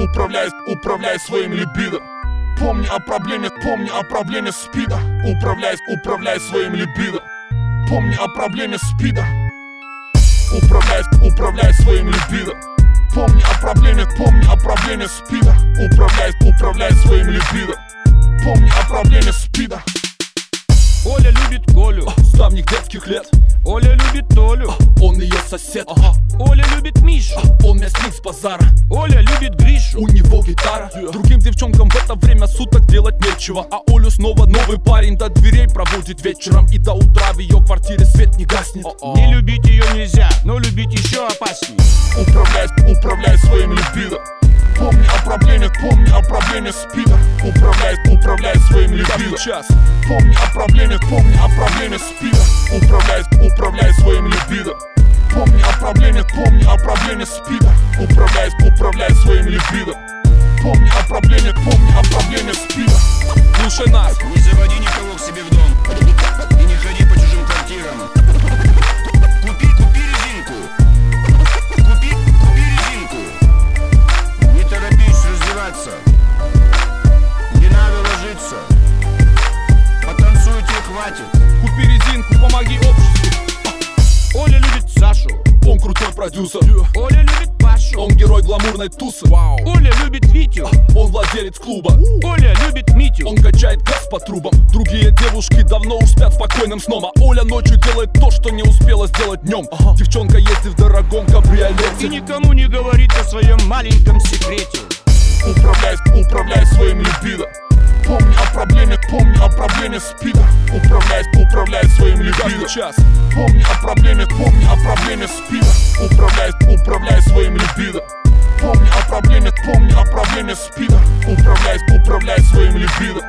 управляй своим либидо. Помни о проблеме СПИДа. Управляй своим либидо. Помни о проблеме СПИДа. Управляй своим либидо. Помни о проблеме СПИДа. Управляй своим либидо. Помни о проблеме СПИДа. Оля любит Колю с давних детских лет. Оля любит Толю, он ее сосед. Оля любит Мишу, он мясник с базара. Оля любит Гришу, у него гитара. Другим девчонкам в это время суток делать нечего, а Олю снова новый парень до дверей проводит вечером. И до утра в ее квартире свет не гаснет. Не любить ее нельзя, но любить еще опаснее. Управляй своим либидо. Помни о проблеме СПИДа. Управляй своим либидо. Помни о проблеме СПИДа. Управляй своим либидо. Помни о проблеме СПИДа. Управляй своим либидо. Помни о проблеме СПИДа. Слушай нас. Не заводи никого к себе в дом и не ходи по чужим квартирам. Купи резинку. Купи резинку. Не торопись раздеваться. Не надо ложиться. Потанцуйте, хватит. Купи резинку, помоги обществу. Оля любит Сашу, он крутой продюсер. Оля любит Пашу, он герой гламурной тусы. Оля любит Витю, он владелец клуба. Оля любит Митю, он качает газ по трубам. Другие девушки давно уж спят спокойным сном, а Оля ночью делает то, что не успела сделать днем. Девчонка ездит в дорогом кабриолете и никому не говорит о своем маленьком секрете. Управляй своим либидо. Помни о проблеме СПИДа. Управляй своим либидо. Каждый час. Помни о проблеме СПИДа. Управляй своим либидо. Помни о проблеме СПИДа. Управляй своим либидо.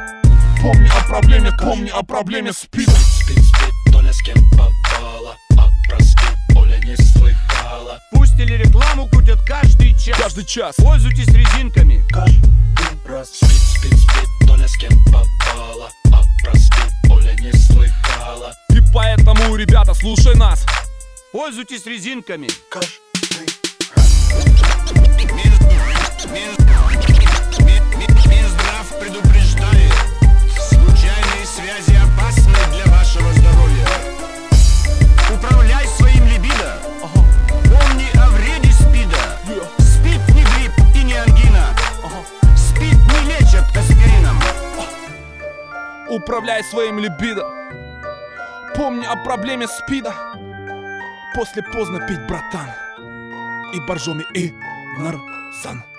Помни о проблеме СПИДа. Спит, Толя с кем попала, а про спид Оля не слыхала. Пусть телерекламу крутят каждый час. Каждый час. Пользуйтесь резинками. Каждый раз. Спит, Толя с кем попала, а про спид Оля не слыхала. И поэтому, ребята, слушай нас. Пользуйтесь резинками. Каждый Минздрав предупреждает: случайные связи опасны для вашего здоровья. Управляй своим либидо. Помни о вреде СПИДа. СПИД не грипп и не ангина. СПИД не лечат аспирином. Управляй своим либидо. Помни о проблеме СПИДа. После поздно пить, братан. И Боржоми, и Нарзан.